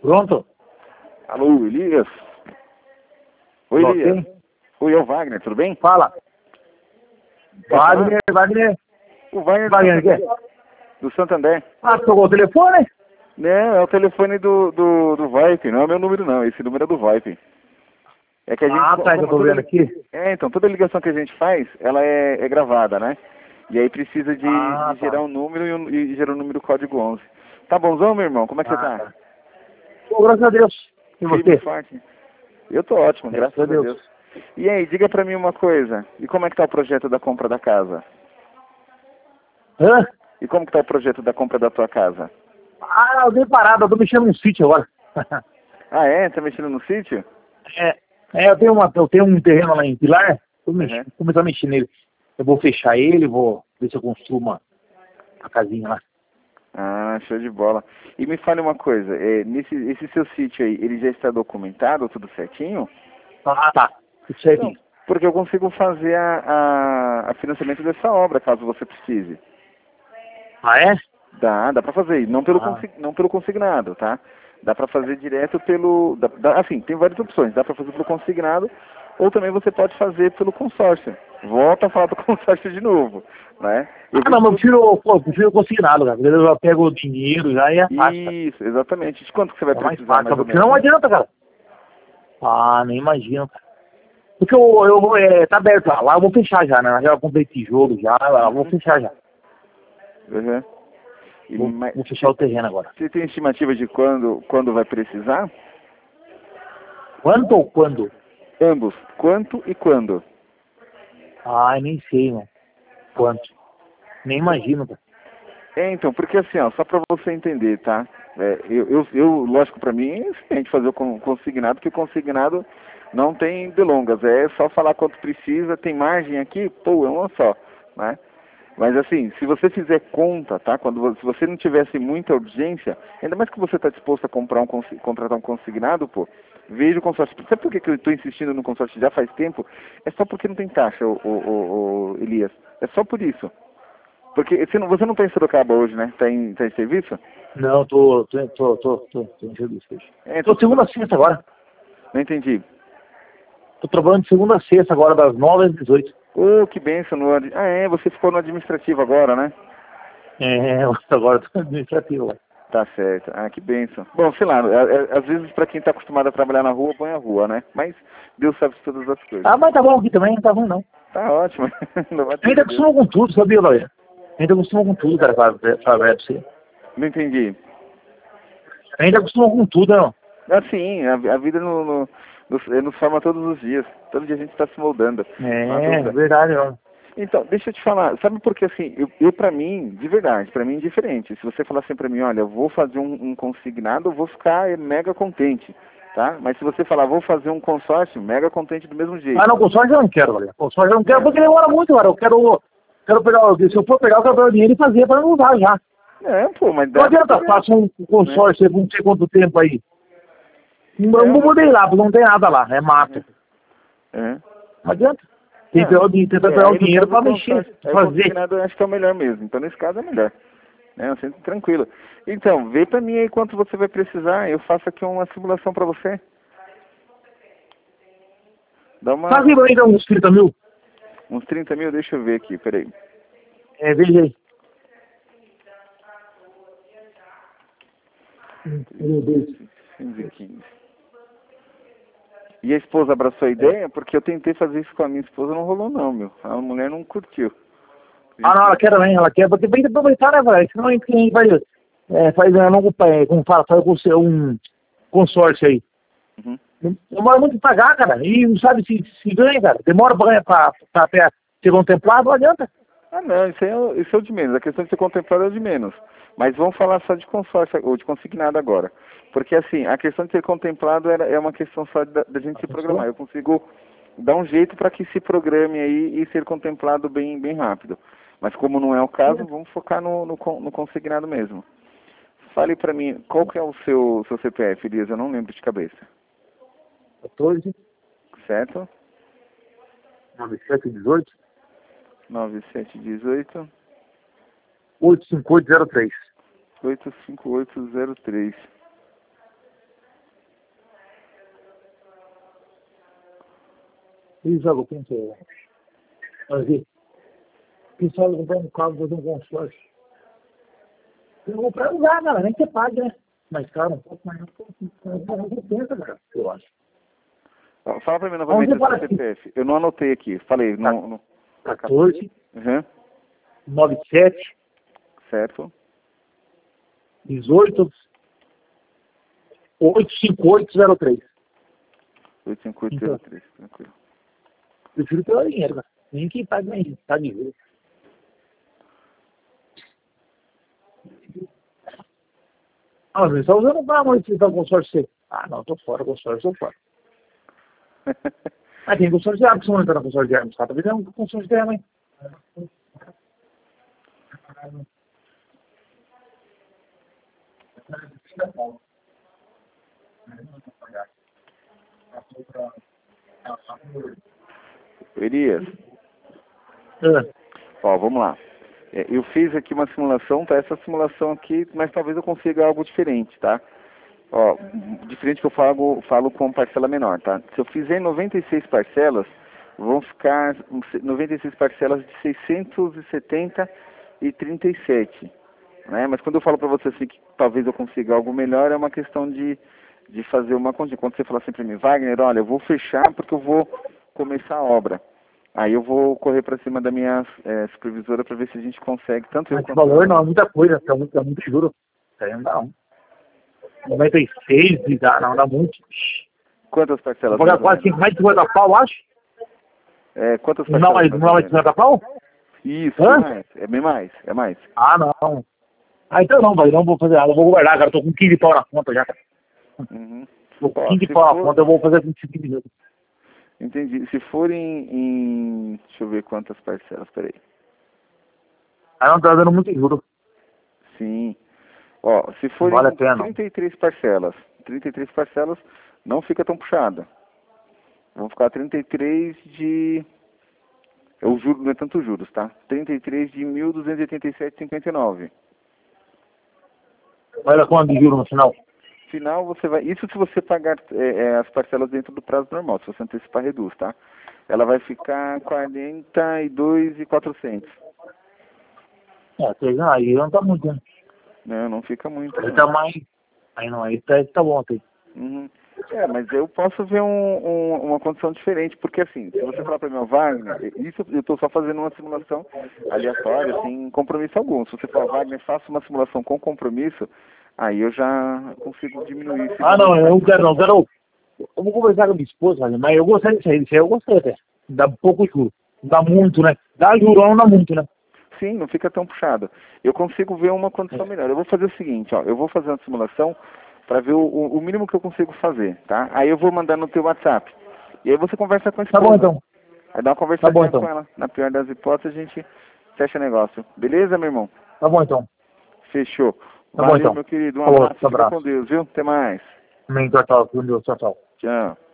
Pronto? Alô, Elias? Oi, Ok. Elias. Oi, é o Wagner, tudo bem? Fala. Pode Wagner. O Wagner Wagner, quê? do Santander. Ah, tocou o telefone? Não, é o telefone do Vipe, não é o meu número não, esse número é do Vipe. É que a gente... Ah, tá, que eu tô vendo aqui. Então, toda ligação que a gente faz, ela é gravada, né? E aí precisa de Ah, gerar tá. um número e gerar um número código 11. Tá bonzão, meu irmão? Como é que você Ah, tá? tá. Pô, graças a Deus. E Firme e você? forte. Eu tô ótimo, graças a Deus. E aí, diga pra mim uma coisa. E como é que tá o projeto da compra da casa? Hã? E como que tá o projeto da compra da tua casa? Ah, eu dei parada, eu tô mexendo no sítio agora. Ah, é? Tá mexendo no sítio? Eu tenho um terreno lá em Pilar, vou Uhum. começar a mexer nele. Eu vou fechar ele, vou ver se eu construo uma casinha lá. Ah, show de bola. E me fale uma coisa, esse seu sítio aí, ele já está documentado, tudo certinho? Ah, tá. Tudo Não, certinho. porque eu consigo fazer a financiamento dessa obra, caso você precise. Ah, é? Dá pra fazer, Ah, não pelo consignado, tá? Dá pra fazer direto pelo, assim, tem várias opções, dá pra fazer pelo consignado, ou também você pode fazer pelo consórcio. Volta a falar do consórcio de novo, né? ah não, mas eu prefiro consignado, cara. Eu já pego o dinheiro, já é fácil, cara. Isso, exatamente. De quanto que você vai É mais precisar, fácil, mais ou porque não menos? adianta, cara. Ah, nem imagino, cara. Porque tá aberto lá, eu vou fechar já, né? Já comprei tijolo já, eu vou Uhum. fechar já. Uhum. Vou fechar o terreno agora. Você tem estimativa de quando vai precisar? Quanto ou quando? Ambos, quanto e quando? Ah, nem sei, mano. Quanto? Nem imagino, cara. Então, porque assim, ó, só pra você entender, tá? Lógico, pra mim é excelente fazer o consignado, porque o consignado não tem delongas, é só falar quanto precisa, tem margem aqui, pô, é uma só, né? Mas assim, se você fizer conta, tá? Se você não tivesse muita urgência, ainda mais que você está disposto a contratar um consignado, pô, veja o consórcio. Sabe por que eu estou insistindo no consórcio já faz tempo? É só porque não tem taxa, o Elias. É só por isso. Porque você não está em Sorocaba hoje, né? Tá em serviço? Não, tô em serviço hoje. Então Tô você segunda a sexta agora. não entendi. Tô trabalhando de segunda a sexta agora, das 9 às 18. Oh, que benção. Você ficou no administrativo agora, né? É, agora tô no administrativo. Agora. Tá certo. Ah, que benção. Bom, sei lá, às vezes pra quem tá acostumado a trabalhar na rua, põe a rua, né? Mas Deus sabe de todas as coisas. Ah, mas tá bom aqui também, não tá ruim não. Tá ótimo. Louvado A gente seja Deus. acostuma com tudo, sabia, Lóia? A gente acostuma com tudo, cara, pra ver pra você. Não entendi. A gente acostuma com tudo, não. Assim, a vida nos forma todos os dias. Todo dia a gente está se moldando. Não há É, dúvida. verdade, não. Então, deixa eu te falar, sabe por que assim, eu pra mim, de verdade, pra mim é diferente. Se você falar assim pra mim, olha, eu vou fazer um consignado, eu vou ficar mega contente, tá? Mas se você falar, vou fazer um consórcio, mega contente do mesmo Ah, jeito. não, consórcio eu não quero, Lóia. Consórcio eu não quero Não, porque demora muito, cara. Quero pegar, se eu for pegar, eu quero pegar o dinheiro e fazer pra não usar já. pô, mas Não dá pra adianta, pegar, faça um né? consórcio por não sei quanto tempo aí. Não Não, mas... mudei lá, porque não tem nada lá, é mato. É. Não adianta. Tem que Não, tentar pegar o aí no dinheiro caso o pra mexer, consórcio, aí o fazer. consignado eu acho que é o melhor mesmo. Então nesse caso é melhor. Né? Eu sinto tranquilo. Então, vê pra mim aí quanto você vai precisar. Eu faço aqui uma simulação pra você. Dá Faz aí pra mim, uns 30 mil. uns 30 mil, deixa eu ver aqui, peraí. É, veja aí. 115. E a esposa abraçou a ideia? Porque eu tentei fazer isso com a minha esposa, não rolou não, meu. A mulher não curtiu. A Ah, gente não, ela não... quer também, ela quer, porque tem que aproveitar, né, velho? Senão a gente vai, como fala, faz um consórcio aí. Uhum. Demora muito pra pagar, cara, e não sabe se ganha, cara. Demora pra ganhar pra ser contemplado, não adianta. Ah, não, isso é o de menos. A questão de ser contemplado é o de menos. Mas vamos falar só de consórcio, ou de consignado agora. Porque, assim, a questão de ser contemplado é uma questão só da gente se programar. Eu consigo dar um jeito para que se programe aí e ser contemplado bem, bem rápido. Mas como não é o caso, vamos focar no consignado mesmo. Fale para mim, qual que é o seu CPF, Elias? Eu não lembro de cabeça. 14, Certo? 97, 18, 9718 85803. 85803. E jogo, pensei. Mas e? Pessoal, comprar um carro, fazer um consórcio. Eu vou pra usar, cara, nem que você pague, né? Mais caro, um pouco mais. Não pensa, cara, eu acho. Fala pra mim novamente o seu CPF. Eu não anotei aqui. Falei, no 14, uhum. 97, Certo. 18, 85803. 85803, tranquilo. Prefiro pelo dinheiro, cara. Nem que pague mais, tá de juros. Ah, mas só usando pra modificar o consórcio C. Ah, não, tô fora, consórcio, tô fora. Ah, tem consórcio de água, que você não entra no consórcio de água. Os caras também tem um consórcio de água, hein? Elias, É. ó, vamos lá. Eu fiz aqui uma simulação, tá? Essa simulação aqui, mas talvez eu consiga algo diferente, tá? Ó, diferente que eu falo com parcela menor, tá? Se eu fizer 96 parcelas, vão ficar 96 parcelas de 670 e 37, né? Mas quando eu falo para você assim que talvez eu consiga algo melhor, é uma questão de fazer uma continha. Quando você fala assim para mim, Wagner, olha, eu vou fechar porque eu vou começar a obra. Aí eu vou correr para cima da minha supervisora para ver se a gente consegue, tanto eu Mas esse quanto valor ela. não é muita coisa, é muito juro. Isso aí não dá, não. 96, não dá muito. Quantas Vou parcelas pagar mais ou quase menos? 5 mais de 50 pau, acho. Quantas Não, parcelas mas mais não ou é mais de menos? 50 pau? Isso, bem Hã? mais. É bem mais, é mais. Ah, não. Ah, então não, vai, não vou fazer nada. Eu vou guardar, cara. Eu tô com 15 pau na conta já, cara. Uhum. Tô com Ó, 15 se pau na for, conta, eu vou fazer 25 minutos. entendi. Se for deixa eu ver quantas parcelas, peraí. Aí não tá dando muito juro. Sim. Ó, se Não for vale a em pena, não. 33 parcelas, não fica tão puxada. Vão ficar 33 de... O juro não é tanto juros, tá? 33 de 1.287,59. Vai dar quanto de juro no final? Final você vai... Isso se você pagar as parcelas dentro do prazo normal. Se você antecipar, reduz, tá? Ela vai ficar 42.400. Aí não tá muito, né? Não fica muito, Aí não. tá mais... Aí não, aí tá bom, aqui. Uhum. Mas eu posso ver uma condição diferente, porque assim, se você falar para mim, ó, Wagner, isso eu estou só fazendo uma simulação aleatória, sem compromisso algum. Se você falar, Wagner, faça uma simulação com compromisso, aí eu já consigo diminuir esse Ah, número não, de eu não quero, parcelas. não quero... Eu vou conversar com a minha esposa, mas eu gostei disso aí eu gostei até. Dá pouco juro. Não dá muito, né? Dá juro, não dá muito, né? Sim, não fica tão puxado. Eu consigo ver uma condição melhor. Eu vou fazer o seguinte, ó, eu vou fazer uma simulação para ver o mínimo que eu consigo fazer, tá? Aí eu vou mandar no teu WhatsApp. E aí você conversa com a Tá bom, esposa. então. Aí dá uma Tá bom, conversadinha com então. ela. Na pior das hipóteses, a gente fecha negócio. Beleza, meu irmão? Tá bom, então. Fechou. Tá bom, Valeu, então. meu querido. Um Falou, abraço. um Fica com abraço. Deus, viu? Até mais. Amém, tchau, tchau. Com Deus, tchau, tchau. Tchau.